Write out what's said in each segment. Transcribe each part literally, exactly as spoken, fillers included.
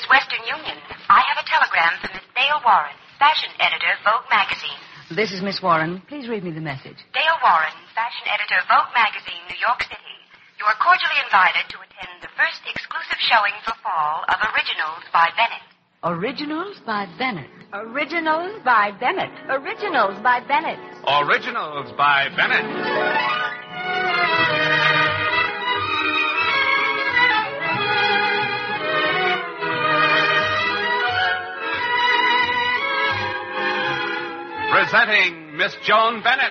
Western Union. I have a telegram from Miss Dale Warren, fashion editor, Vogue magazine. This is Miss Warren. Please read me the message. Dale Warren, fashion editor, Vogue magazine, New York City. You are cordially invited to attend the first exclusive showing for fall of Originals by Bennett. Originals by Bennett. Originals by Bennett. Originals by Bennett. Originals by Bennett. Presenting Miss Joan Bennett.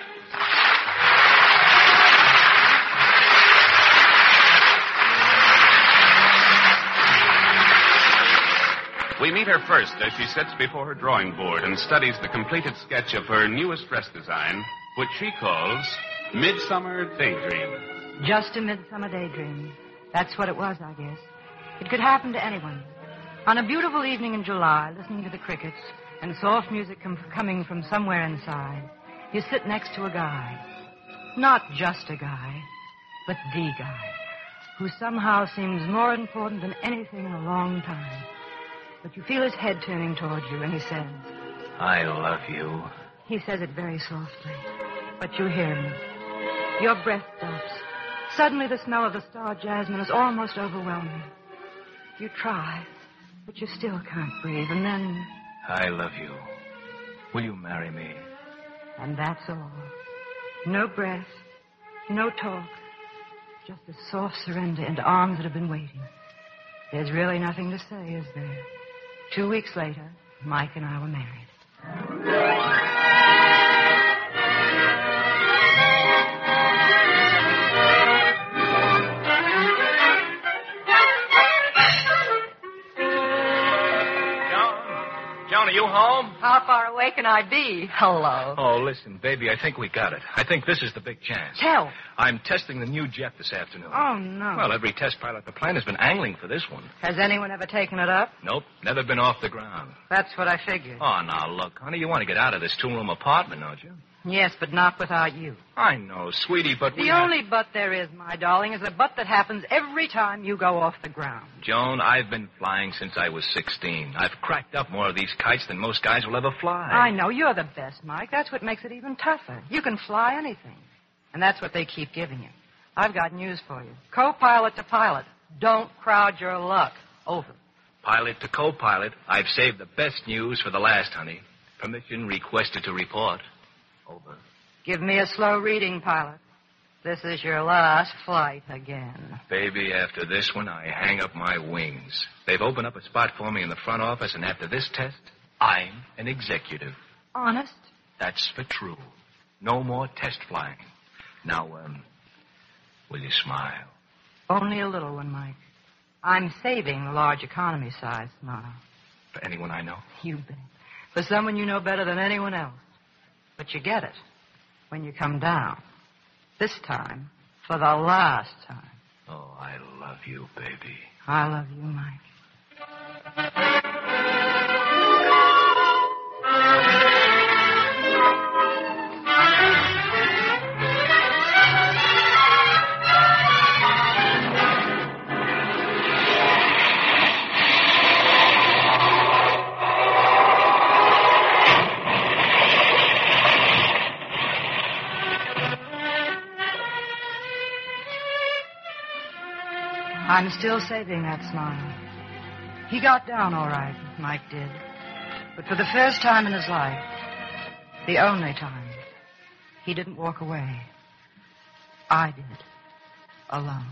We meet her first as she sits before her drawing board and studies the completed sketch of her newest dress design, which she calls Midsummer Daydream. Just a midsummer daydream. That's what it was, I guess. It could happen to anyone. On a beautiful evening in July, listening to the crickets and soft music com- coming from somewhere inside, you sit next to a guy. Not just a guy, but the guy, who somehow seems more important than anything in a long time. But you feel his head turning toward you, and he says, I love you. He says it very softly, but you hear him. Your breath stops. Suddenly the smell of the star jasmine is almost overwhelming. You try, but you still can't breathe, and then... I love you. Will you marry me? And that's all. No breath, no talk, just a soft surrender into arms that have been waiting. There's really nothing to say, is there? Two weeks later, Mike and I were married. Joan, are you home? How far away can I be? Hello. Oh, listen, baby, I think we got it. I think this is the big chance. Tell. I'm testing the new jet this afternoon. Oh, no. Well, every test pilot the plane has been angling for this one. Has anyone ever taken it up? Nope, never been off the ground. That's what I figured. Oh, now, look, honey, you want to get out of this two-room apartment, don't you? Yes, but not without you. I know, sweetie, but The we only have... but there is, my darling, is a but that happens every time you go off the ground. Joan, I've been flying since I was sixteen. I've cracked up more of these kites than most guys will ever fly. I know. You're the best, Mike. That's what makes it even tougher. You can fly anything. And that's what they keep giving you. I've got news for you. Co-pilot to pilot. Don't crowd your luck. Over. Pilot to co-pilot, I've saved the best news for the last, honey. Permission requested to report. Over. Give me a slow reading, pilot. This is your last flight again. Baby, after this one, I hang up my wings. They've opened up a spot for me in the front office, and after this test, I'm an executive. Honest? That's for true. No more test flying. Now, um, will you smile? Only a little one, Mike. I'm saving the large economy size smile. For anyone I know? You bet. For someone you know better than anyone else. But you get it when you come down. This time, for the last time. Oh, I love you, baby. I love you, Mike. I'm still saving that smile. He got down all right, Mike did. But for the first time in his life, the only time, he didn't walk away. I did. Alone.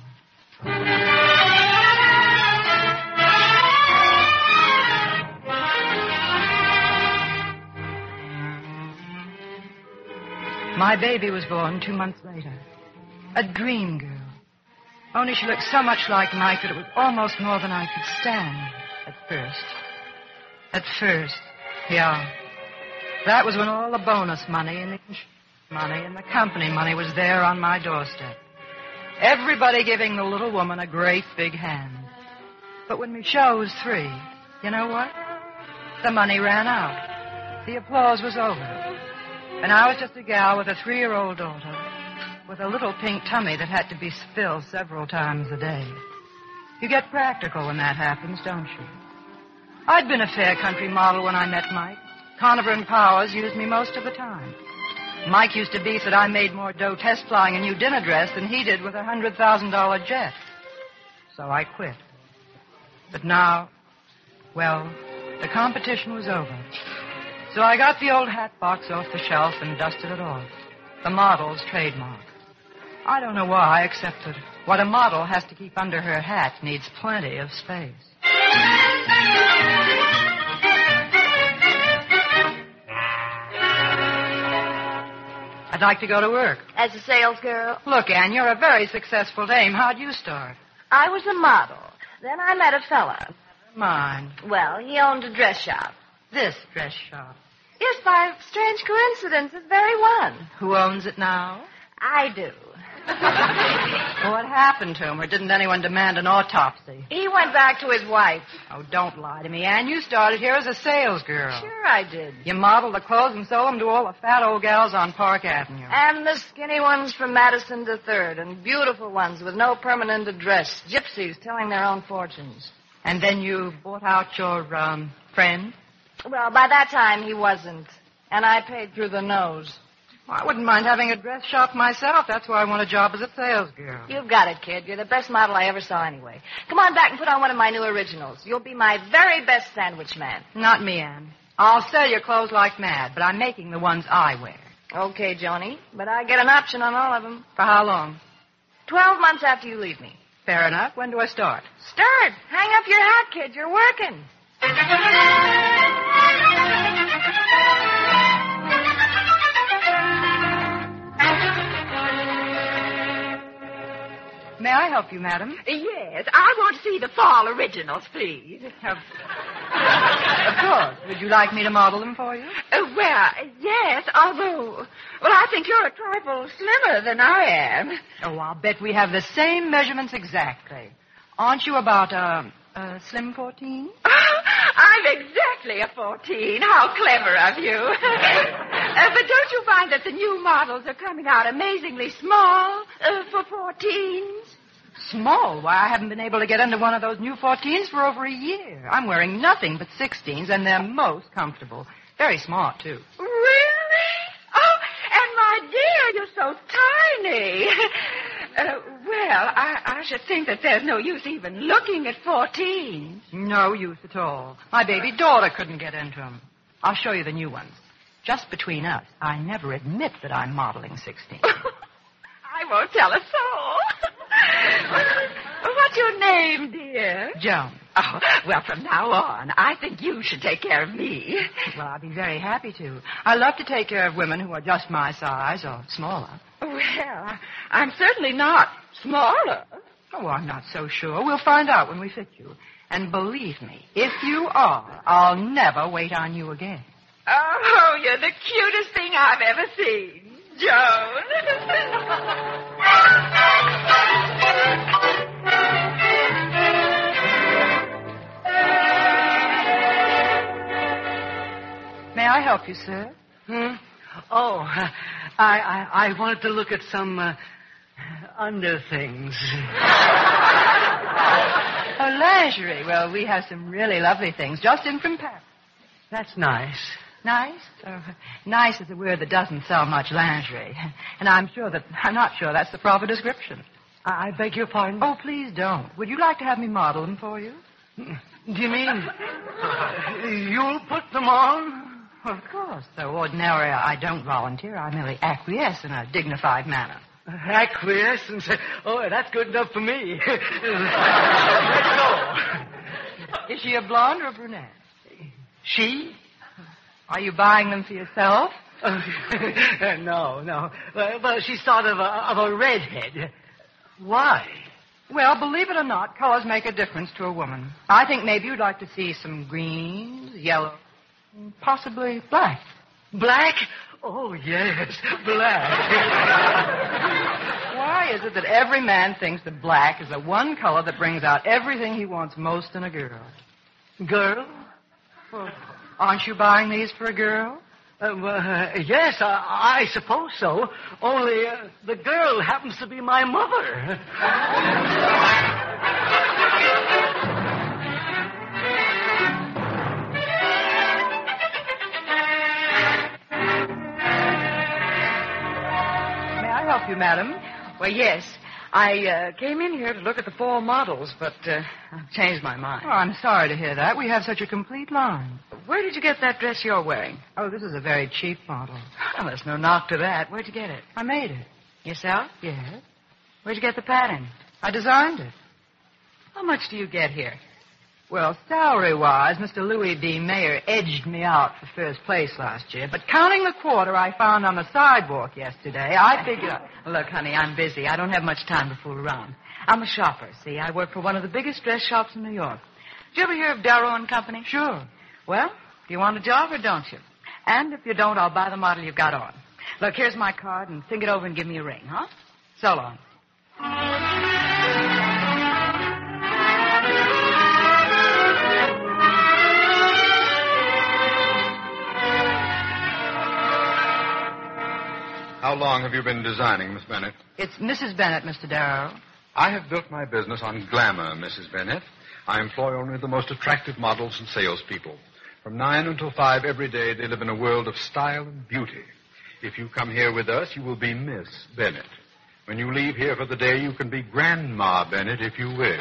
My baby was born two months later. A dream girl. Only she looked so much like Mike that it was almost more than I could stand at first. At first, yeah. That was when all the bonus money and the insurance money and the company money was there on my doorstep. Everybody giving the little woman a great big hand. But when my show was three, you know what? The money ran out. The applause was over. And I was just a gal with a three-year-old daughter with a little pink tummy that had to be filled several times a day. You get practical when that happens, don't you? I'd been a fair country model when I met Mike. Conover and Powers used me most of the time. Mike used to beef that I made more dough test flying a new dinner dress than he did with a one hundred thousand dollars jet. So I quit. But now, well, the competition was over. So I got the old hat box off the shelf and dusted it off. The model's trademark. I don't know why, except that what a model has to keep under her hat needs plenty of space. I'd like to go to work. As a sales girl? Look, Ann, you're a very successful dame. How'd you start? I was a model. Then I met a fella. Mine. Well, he owned a dress shop. This dress shop. Yes, by strange coincidence, this very one. Who owns it now? I do. What happened to him, or didn't anyone demand an autopsy? He went back to his wife. Oh, don't lie to me, Ann. You started here as a sales girl. Sure I did. You modeled the clothes and sold them to all the fat old gals on Park Avenue. And the skinny ones from Madison to third, and beautiful ones with no permanent address. Gypsies telling their own fortunes. And then you bought out your, um, friend? Well, by that time, he wasn't. And I paid through the nose. Well, I wouldn't mind having a dress shop myself. That's why I want a job as a sales girl. You've got it, kid. You're the best model I ever saw anyway. Come on back and put on one of my new originals. You'll be my very best sandwich man. Not me, Ann. I'll sell your clothes like mad, but I'm making the ones I wear. Okay, Joni. But I get an option on all of them. For how long? Twelve months after you leave me. Fair enough. When do I start? Start. Hang up your hat, kid. You're working. May I help you, madam? Yes, I want to see the fall originals, please. Of, of course. Would you like me to model them for you? Uh, well, yes, although, well, I think you're a trifle slimmer than I am. Oh, I'll bet we have the same measurements exactly. Aren't you about, uh, uh slim fourteen? I'm exactly a fourteen. How clever of you. uh, but don't you find that the new models are coming out amazingly small uh, for fourteens? Small? Why, I haven't been able to get into one of those new fourteens for over a year. I'm wearing nothing but sixteens, and they're most comfortable. Very smart, too. Really? Oh, and my dear, you're so tiny. Uh, well, I, I should think that there's no use even looking at fourteens. No use at all. My baby daughter couldn't get into them. I'll show you the new ones. Just between us, I never admit that I'm modeling sixteen. I won't tell a soul. What's your name, dear? Joan. Oh, well, from now on, I think you should take care of me. Well, I'll be very happy to. I love to take care of women who are just my size or smaller. Well, I, I'm certainly not smaller. Oh, I'm not so sure. We'll find out when we fit you. And believe me, if you are, I'll never wait on you again. Oh, you're the cutest thing I've ever seen, Joan. May I help you, sir? Hmm? Oh, I, I, I wanted to look at some uh, under things. Oh, lingerie. Well, we have some really lovely things just in from Paris. That's nice. Nice? Uh, nice is a word that doesn't sell much lingerie. And I'm sure that, I'm not sure that's the proper description. I, I beg your pardon? Oh, please don't. Would you like to have me model them for you? Do you mean you'll put them on? Of course. Though ordinarily I don't volunteer. I merely acquiesce in a dignified manner. Acquiesce and say, oh, that's good enough for me. Let's go. Is she a blonde or a brunette? She? Are you buying them for yourself? Uh, no, no. Well, well, she's sort of a, of a redhead. Why? Well, believe it or not, colors make a difference to a woman. I think maybe you'd like to see some greens, yellow, possibly black. Black? Oh, yes, black. Why is it that every man thinks that black is the one color that brings out everything he wants most in a girl? Girl? Well, aren't you buying these for a girl? Uh, well, uh, yes, I, I suppose so. Only uh, the girl happens to be my mother. help you, madam? Well, yes. I uh, came in here to look at the fall models, but uh, I've changed my mind. Oh, I'm sorry to hear that. We have such a complete line. Where did you get that dress you're wearing? Oh, this is a very cheap model. Well, there's no knock to that. Where'd you get it? I made it. Yourself? Yes. Where'd you get the pattern? I designed it. How much do you get here? Well, salary-wise, Mister Louis D. Mayer edged me out for first place last year. But counting the quarter I found on the sidewalk yesterday, I figured... Look, honey, I'm busy. I don't have much time to fool around. I'm a shopper, see? I work for one of the biggest dress shops in New York. Did you ever hear of Darrow and Company? Sure. Well, do you want a job or don't you? And if you don't, I'll buy the model you've got on. Look, here's my card, and think it over and give me a ring, huh? So long. How long have you been designing, Miss Bennett? It's Missus Bennett, Mister Darrow. I have built my business on glamour, Missus Bennett. I employ only the most attractive models and salespeople. From nine until five every day, they live in a world of style and beauty. If you come here with us, you will be Miss Bennett. When you leave here for the day, you can be Grandma Bennett if you wish.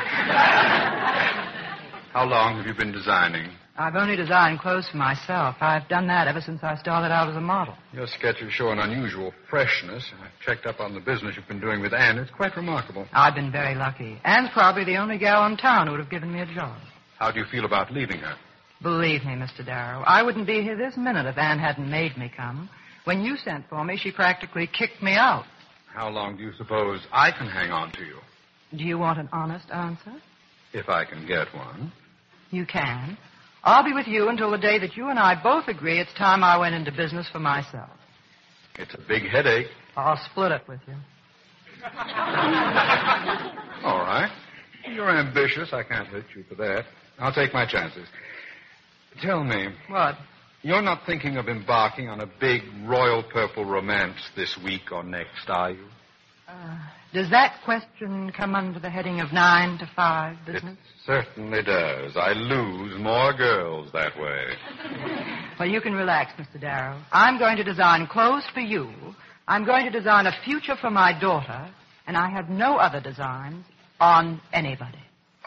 How long have you been designing? I've only designed clothes for myself. I've done that ever since I started out as a model. Your sketches show an unusual freshness. I've checked up on the business you've been doing with Anne. It's quite remarkable. I've been very lucky. Anne's probably the only gal in town who would have given me a job. How do you feel about leaving her? Believe me, Mister Darrow, I wouldn't be here this minute if Anne hadn't made me come. When you sent for me, she practically kicked me out. How long do you suppose I can hang on to you? Do you want an honest answer? If I can get one. You can. I'll be with you until the day that you and I both agree it's time I went into business for myself. It's a big headache. I'll split it with you. All right. You're ambitious. I can't hurt you for that. I'll take my chances. Tell me. What? You're not thinking of embarking on a big royal purple romance this week or next, are you? Uh, does that question come under the heading of nine to five business? It certainly does. I lose more girls that way. Well, you can relax, Mister Darrow. I'm going to design clothes for you. I'm going to design a future for my daughter. And I have no other designs on anybody.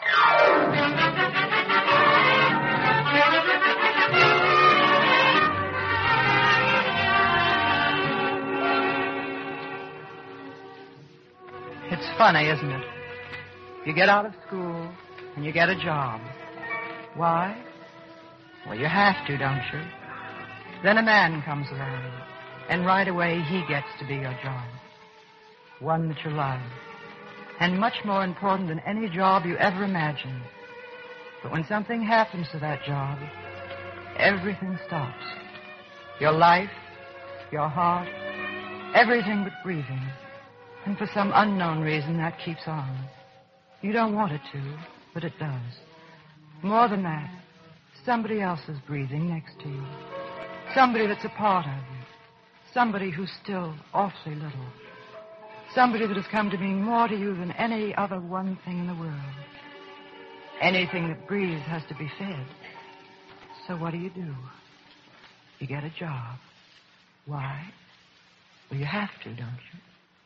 It's funny, isn't it? You get out of school and you get a job. Why? Well, you have to, don't you? Then a man comes along, and right away he gets to be your job. One that you love. And much more important than any job you ever imagined. But when something happens to that job, everything stops. Your life, your heart, everything but breathing. And for some unknown reason, that keeps on. You don't want it to, but it does. More than that, somebody else is breathing next to you. Somebody that's a part of you. Somebody who's still awfully little. Somebody that has come to mean more to you than any other one thing in the world. Anything that breathes has to be fed. So what do you do? You get a job. Why? Well, you have to, don't you?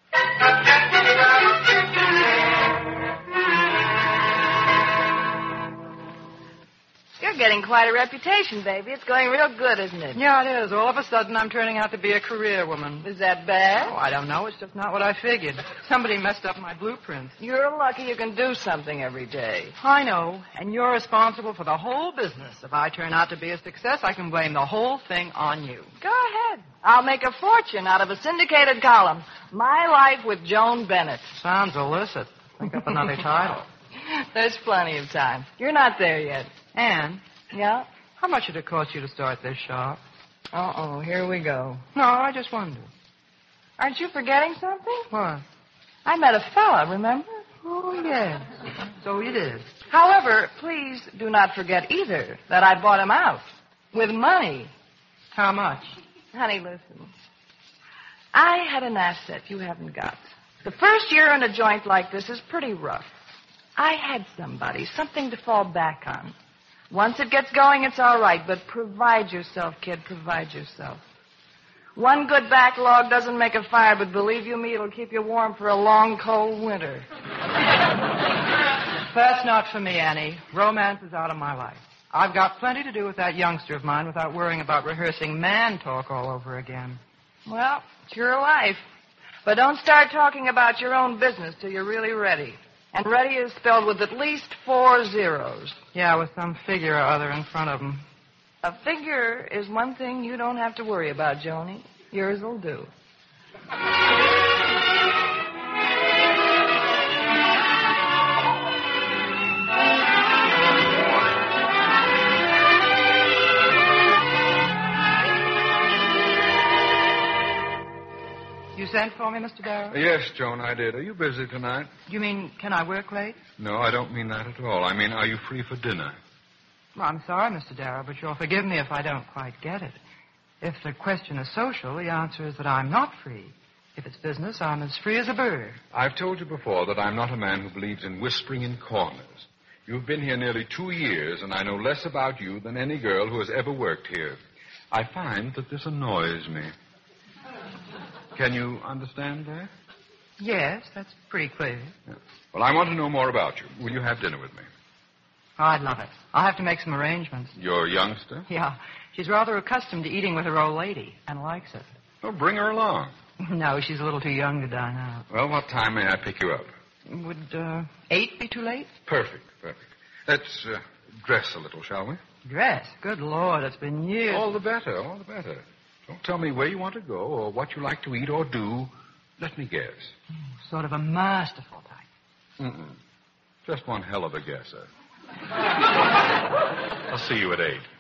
You're getting quite a reputation, baby. It's going real good, isn't it? Yeah, it is. All of a sudden, I'm turning out to be a career woman. Is that bad? Oh, I don't know. It's just not what I figured. Somebody messed up my blueprints. You're lucky you can do something every day. I know, and you're responsible for the whole business. If I turn out to be a success, I can blame the whole thing on you. Go ahead. I'll make a fortune out of a syndicated column. My Life with Joan Bennett. Sounds illicit. Think up another title. There's plenty of time. You're not there yet. Anne? Yeah? How much did it cost you to start this shop? Uh-oh, here we go. No, I just wondered. Aren't you forgetting something? What? I met a fella, remember? Oh, yes. So you did. However, please do not forget either that I bought him out. With money. How much? Honey, listen. I had an asset you haven't got. The first year in a joint like this is pretty rough. I had somebody, something to fall back on. Once it gets going, it's all right, but provide yourself, kid, provide yourself. One good backlog doesn't make a fire, but believe you me, it'll keep you warm for a long, cold winter. That's not for me, Annie. Romance is out of my life. I've got plenty to do with that youngster of mine without worrying about rehearsing man talk all over again. Well, it's your life. But don't start talking about your own business till you're really ready. And ready is spelled with at least four zeros. Yeah, with some figure or other in front of them. A figure is one thing you don't have to worry about, Joni. Yours will do. You sent for me, Mister Darrow? Yes, Joan, I did. Are you busy tonight? You mean, can I work late? No, I don't mean that at all. I mean, are you free for dinner? Well, I'm sorry, Mister Darrow, but you'll forgive me if I don't quite get it. If the question is social, the answer is that I'm not free. If it's business, I'm as free as a bird. I've told you before that I'm not a man who believes in whispering in corners. You've been here nearly two years, and I know less about you than any girl who has ever worked here. I find that this annoys me. Can you understand that? Yes, that's pretty clear. Yeah. Well, I want to know more about you. Will you have dinner with me? Oh, I'd love it. I'll have to make some arrangements. Your youngster? Yeah. She's rather accustomed to eating with her old lady and likes it. Well, bring her along. No, she's a little too young to dine out. Well, what time may I pick you up? Would uh, eight be too late? Perfect, perfect. Let's uh, dress a little, shall we? Dress? Good Lord, it's been years. All the better, all the better. Don't tell me where you want to go or what you like to eat or do. Let me guess. Mm, sort of a masterful type. Mm-mm. Just one hell of a guesser. I'll see you at eight.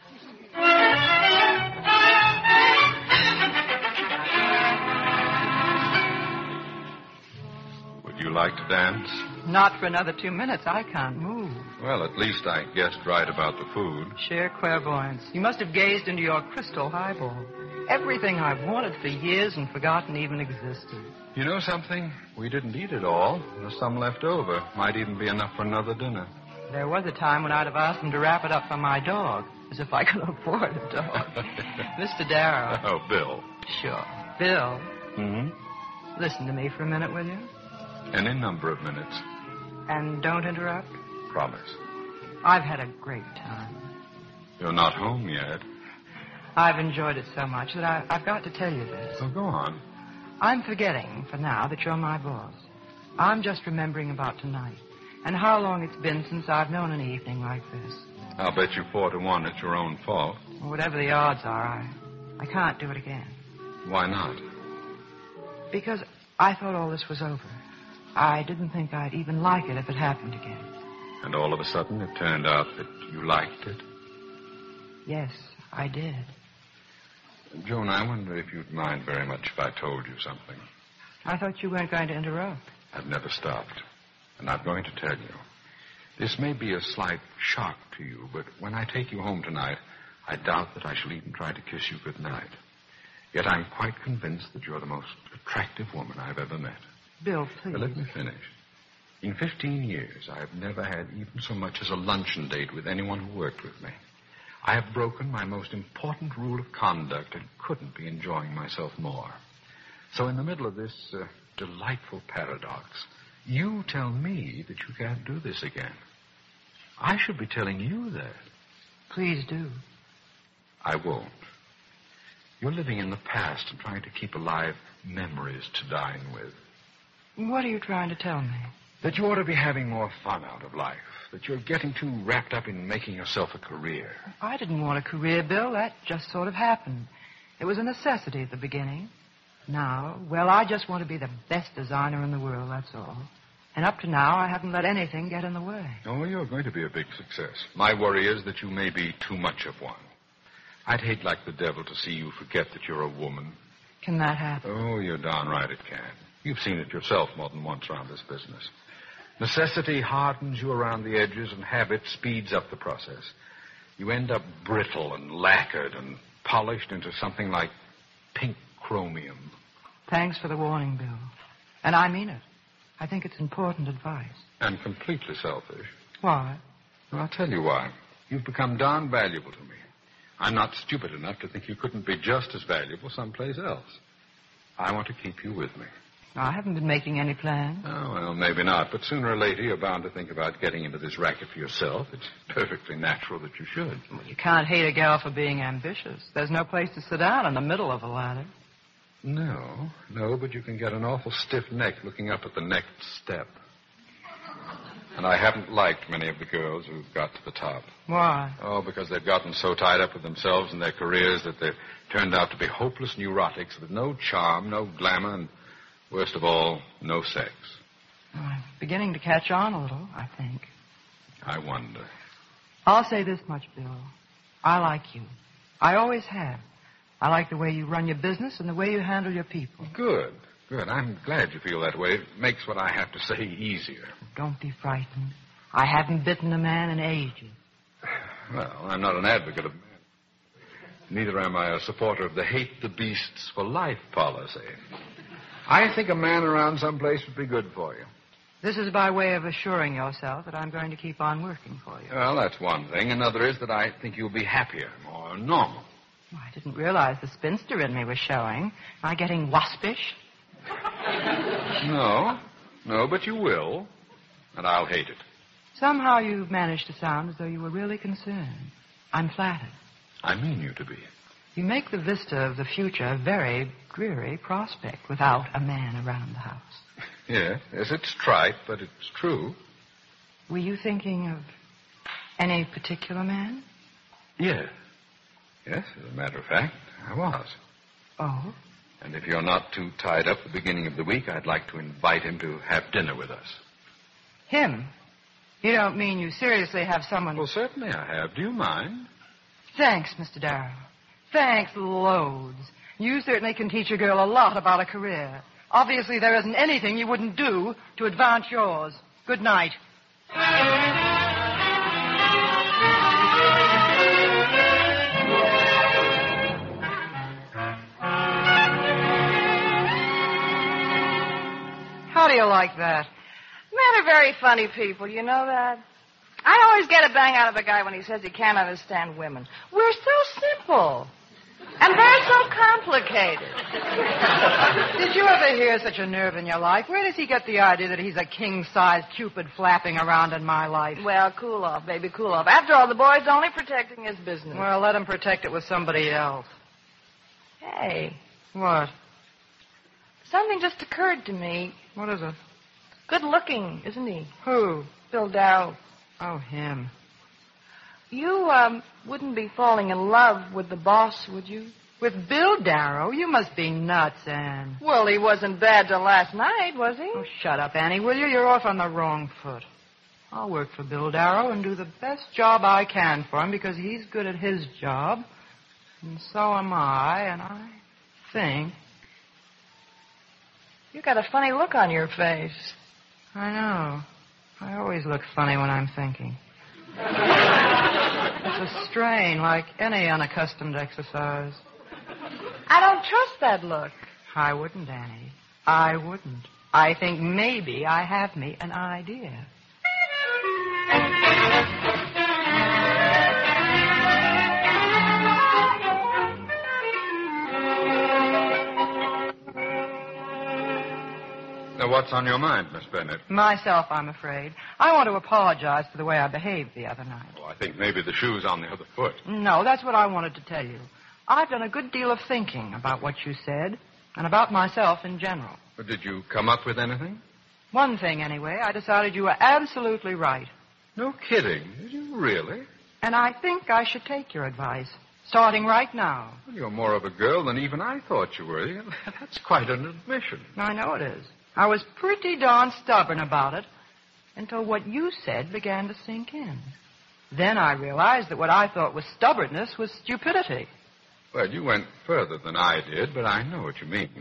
Would you like to dance? Not for another two minutes. I can't move. Well, at least I guessed right about the food. Sheer clairvoyance. You must have gazed into your crystal highball. Everything I've wanted for years and forgotten even existed. You know something? We didn't eat it all. There's some left over. Might even be enough for another dinner. There was a time when I'd have asked them to wrap it up for my dog, as if I could afford a dog. Mister Darrow. Oh, Bill. Sure. Bill. Mm-hmm. Listen to me for a minute, will you? Any number of minutes. And don't interrupt? Promise. I've had a great time. You're not home yet. I've enjoyed it so much that I, I've got to tell you this. So go on. I'm forgetting, for now, that you're my boss. I'm just remembering about tonight and how long it's been since I've known an evening like this. I'll bet you four to one it's your own fault. Well, whatever the odds are, I, I can't do it again. Why not? Because I thought all this was over. I didn't think I'd even like it if it happened again. And all of a sudden it turned out that you liked it? Yes, I did. Joan, I wonder if you'd mind very much if I told you something. I thought you weren't going to interrupt. I've never stopped. And I'm going to tell you. This may be a slight shock to you, but when I take you home tonight, I doubt that I shall even try to kiss you goodnight. Yet I'm quite convinced that you're the most attractive woman I've ever met. Bill, please. Now, let me finish. In fifteen years, I have never had even so much as a luncheon date with anyone who worked with me. I have broken my most important rule of conduct and couldn't be enjoying myself more. So in the middle of this uh, delightful paradox, you tell me that you can't do this again. I should be telling you that. Please do. I won't. You're living in the past and trying to keep alive memories to dine with. What are you trying to tell me? That you ought to be having more fun out of life. That you're getting too wrapped up in making yourself a career. I didn't want a career, Bill. That just sort of happened. It was a necessity at the beginning. Now, well, I just want to be the best designer in the world, that's all. And up to now, I haven't let anything get in the way. Oh, you're going to be a big success. My worry is that you may be too much of one. I'd hate like the devil to see you forget that you're a woman. Can that happen? Oh, you're darn right it can. You've seen it yourself more than once around this business. Necessity hardens you around the edges, and habit speeds up the process. You end up brittle and lacquered and polished into something like pink chromium. Thanks for the warning, Bill. And I mean it. I think it's important advice. And completely selfish. Why? Well, I'll tell you why. You've become darn valuable to me. I'm not stupid enough to think you couldn't be just as valuable someplace else. I want to keep you with me. I haven't been making any plans. Oh, well, maybe not. But sooner or later, you're bound to think about getting into this racket for yourself. It's perfectly natural that you should. Well, you can't hate a gal for being ambitious. There's no place to sit down in the middle of a ladder. No, no, but you can get an awful stiff neck looking up at the next step. And I haven't liked many of the girls who've got to the top. Why? Oh, because they've gotten so tied up with themselves and their careers that they've turned out to be hopeless neurotics with no charm, no glamour, and worst of all, no sex. Oh, I'm beginning to catch on a little, I think. I wonder. I'll say this much, Bill. I like you. I always have. I like the way you run your business and the way you handle your people. Good, good. I'm glad you feel that way. It makes what I have to say easier. Don't be frightened. I haven't bitten a man in ages. Well, I'm not an advocate of men. Neither am I a supporter of the hate the beasts for life policy. I think a man around someplace would be good for you. This is by way of assuring yourself that I'm going to keep on working for you. Well, that's one thing. Another is that I think you'll be happier, more normal. Well, I didn't realize the spinster in me was showing. Am I getting waspish? No, no, but you will, and I'll hate it. Somehow you've managed to sound as though you were really concerned. I'm flattered. I mean you to be. You make the vista of the future a very dreary prospect without a man around the house. Yes, yes, it's trite, but it's true. Were you thinking of any particular man? Yes. Yes, as a matter of fact, I was. Oh? And if you're not too tied up at the beginning of the week, I'd like to invite him to have dinner with us. Him? You don't mean you seriously have someone... Well, certainly I have. Do you mind? Thanks, Mister Darrow. Thanks loads. You certainly can teach a girl a lot about a career. Obviously, there isn't anything you wouldn't do to advance yours. Good night. How do you like that? Men are very funny people, you know that? I always get a bang out of a guy when he says he can't understand women. We're so simple. And they're so complicated. Did you ever hear such a nerve in your life? Where does he get the idea that he's a king-sized Cupid flapping around in my life? Well, cool off, baby, cool off. After all, the boy's only protecting his business. Well, let him protect it with somebody else. Hey. What? Something just occurred to me. What is it? Good looking, isn't he? Who? Bill Darrow. Oh, him. You, um, wouldn't be falling in love with the boss, would you? With Bill Darrow? You must be nuts, Anne. Well, he wasn't bad till last night, was he? Oh, shut up, Annie, will you? You're off on the wrong foot. I'll work for Bill Darrow and do the best job I can for him because he's good at his job. And so am I, and I think... You got a funny look on your face. I know. I always look funny when I'm thinking. It's a strain, like any unaccustomed exercise. I don't trust that look. I wouldn't, Annie. I wouldn't. I think maybe I have me an idea. Now, what's on your mind, Miss Bennett? Myself, I'm afraid. I want to apologize for the way I behaved the other night. Oh, I think maybe the shoe's on the other foot. No, that's what I wanted to tell you. I've done a good deal of thinking about what you said and about myself in general. But did you come up with anything? One thing, anyway. I decided you were absolutely right. No kidding. Did you really? And I think I should take your advice, starting right now. Well, you're more of a girl than even I thought you were. That's quite an admission. I know it is. I was pretty darn stubborn about it until what you said began to sink in. Then I realized that what I thought was stubbornness was stupidity. Well, you went further than I did, but I know what you mean.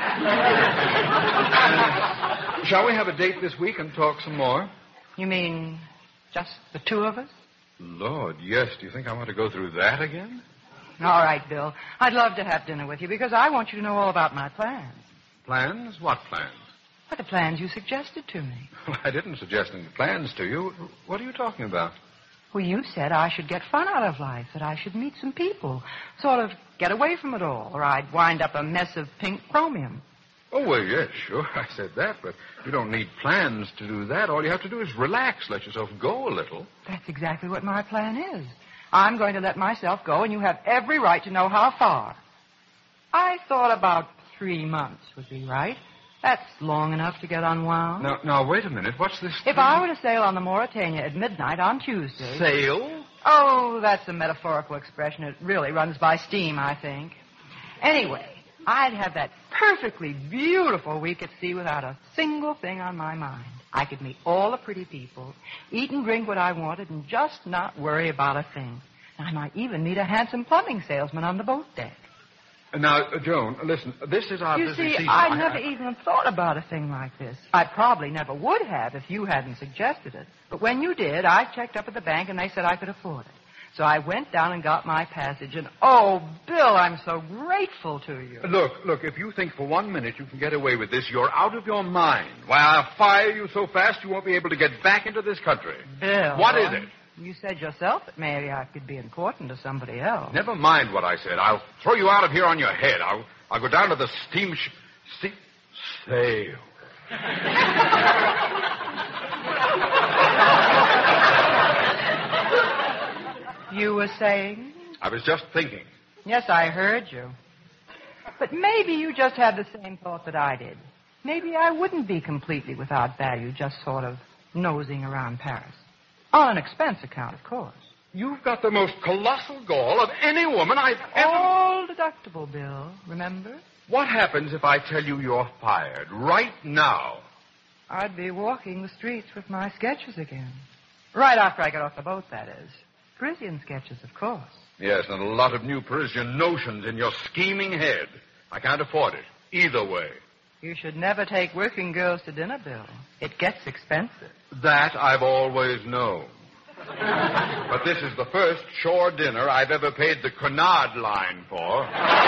Shall we have a date this week and talk some more? You mean just the two of us? Lord, yes. Do you think I want to go through that again? All right, Bill. I'd love to have dinner with you because I want you to know all about my plans. Plans? What plans? What the plans you suggested to me. Well, I didn't suggest any plans to you. What are you talking about? Well, you said I should get fun out of life, that I should meet some people, sort of get away from it all, or I'd wind up a mess of pink chromium. Oh, well, yes, sure, I said that, but you don't need plans to do that. All you have to do is relax, let yourself go a little. That's exactly what my plan is. I'm going to let myself go, and you have every right to know how far. I thought about three months would be right. That's long enough to get unwound. Now, now, wait a minute. What's this? If I were to sail on the Mauritania at midnight on Tuesday... Sail? Oh, that's a metaphorical expression. It really runs by steam, I think. Anyway, I'd have that perfectly beautiful week at sea without a single thing on my mind. I could meet all the pretty people, eat and drink what I wanted, and just not worry about a thing. I might even meet a handsome plumbing salesman on the boat deck. Now, uh, Joan, listen, this is our You busy see, season. I I- never I- even thought about a thing like this. I probably never would have if you hadn't suggested it. But when you did, I checked up at the bank, and they said I could afford it. So I went down and got my passage, and, oh, Bill, I'm so grateful to you. Look, look, if you think for one minute you can get away with this, you're out of your mind. Why, I'll fire you so fast you won't be able to get back into this country. Bill. What is it? You said yourself that maybe I could be important to somebody else. Never mind what I said. I'll throw you out of here on your head. I'll, I'll go down to the steam... Sh- steam... Sail. You were saying? I was just thinking. Yes, I heard you. But maybe you just had the same thought that I did. Maybe I wouldn't be completely without value, just sort of nosing around Paris. On an expense account, of course. You've got the most colossal gall of any woman I've ever... All deductible, Bill, remember? What happens if I tell you you're fired right now? I'd be walking the streets with my sketches again. Right after I get off the boat, that is. Parisian sketches, of course. Yes, and a lot of new Parisian notions in your scheming head. I can't afford it. Either way. You should never take working girls to dinner, Bill. It gets expensive. That I've always known. But this is the first shore dinner I've ever paid the Cunard line for.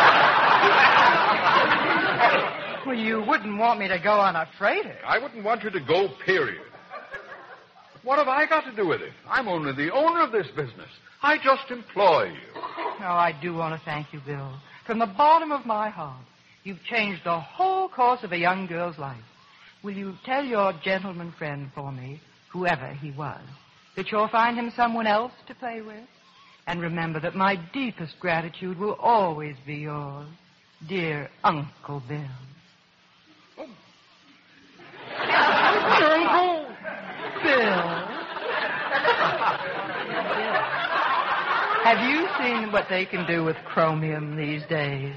Well, you wouldn't want me to go on a freighter. I wouldn't want you to go, period. What have I got to do with it? I'm only the owner of this business. I just employ you. Oh, I do want to thank you, Bill. From the bottom of my heart, you've changed the whole course of a young girl's life. Will you tell your gentleman friend for me, whoever he was, that you'll find him someone else to play with? And remember that my deepest gratitude will always be yours, dear Uncle Bill. Uncle Bill. Have you seen what they can do with chromium these days?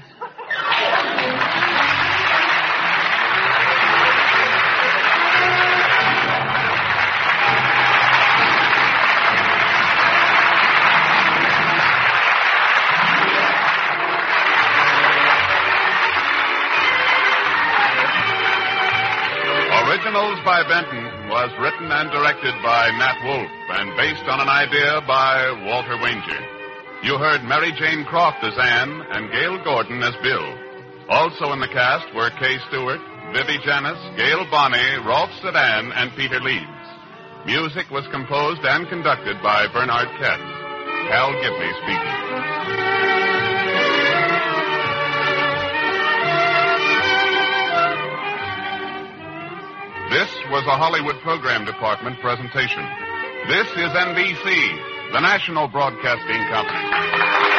Originals by Benton was written and directed by Nat Wolfe and based on an idea by Walter Wanger. You heard Mary Jane Croft as Anne and Gail Gordon as Bill. Also in the cast were Kay Stewart, Vivi Janis, Gail Bonney, Rolf Sedan, and Peter Leeds. Music was composed and conducted by Bernard Ketz. Hal Gibney speaking. This was a Hollywood Program Department presentation. This is N B C, the national broadcasting company.